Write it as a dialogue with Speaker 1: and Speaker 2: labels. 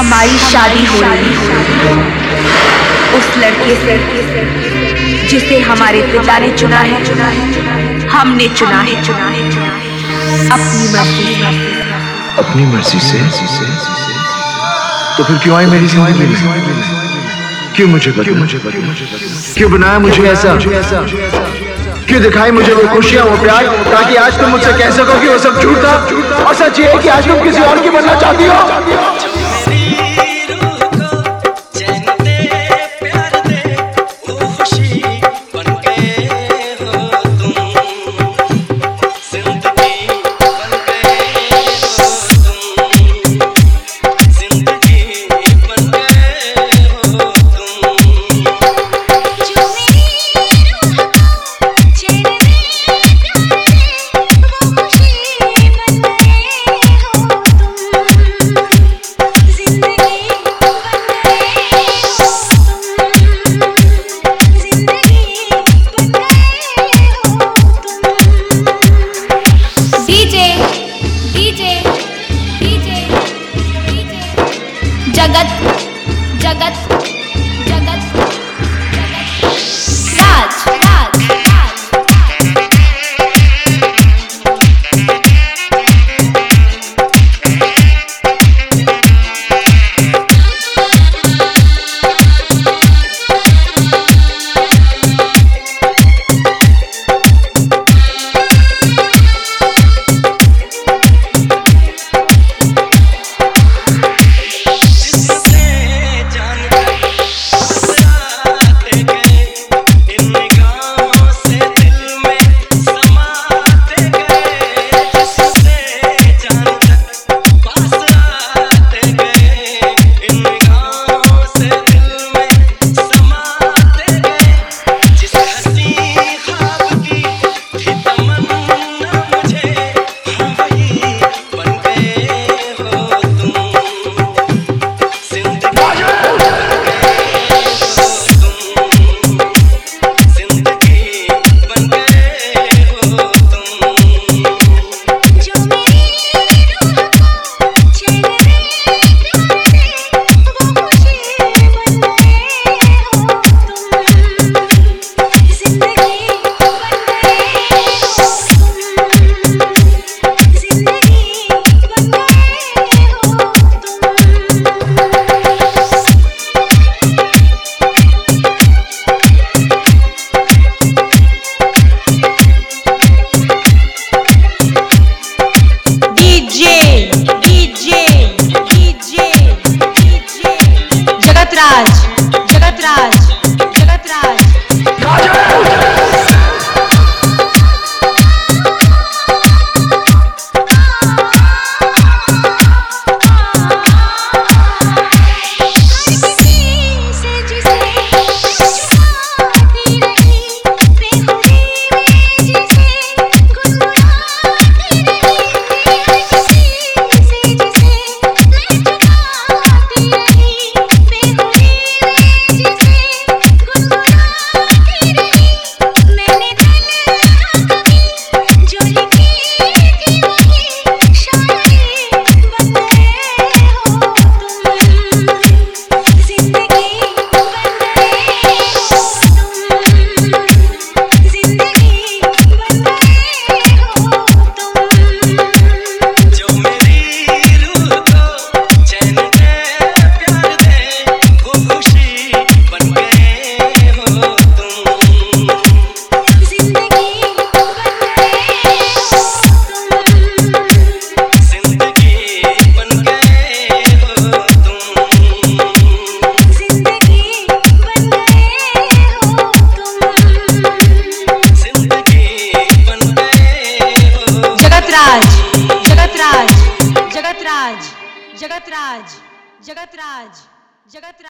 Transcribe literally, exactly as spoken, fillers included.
Speaker 1: हमारी शादी हो रही है उस लड़के से जिसे हमारे पिता ने चुना है, हमने चुना है, चुना है अपनी मर्जी से।
Speaker 2: अपनी मर्जी से? तो फिर क्यों आई मेरी जिंदगी में? क्यों मुझे बदला? क्यों बनाया मुझे ऐसा? क्यों दिखाई मुझे वो खुशियां, वो प्यार, ताकि आज तुम मुझसे कह सको कि वो सब झूठ था और सच ये है कि आज तुम किसी और की बनना चाहती हो।
Speaker 3: जगत जगत जगत राज राज
Speaker 4: जगत राज जगत राज जगत राज जगत राज।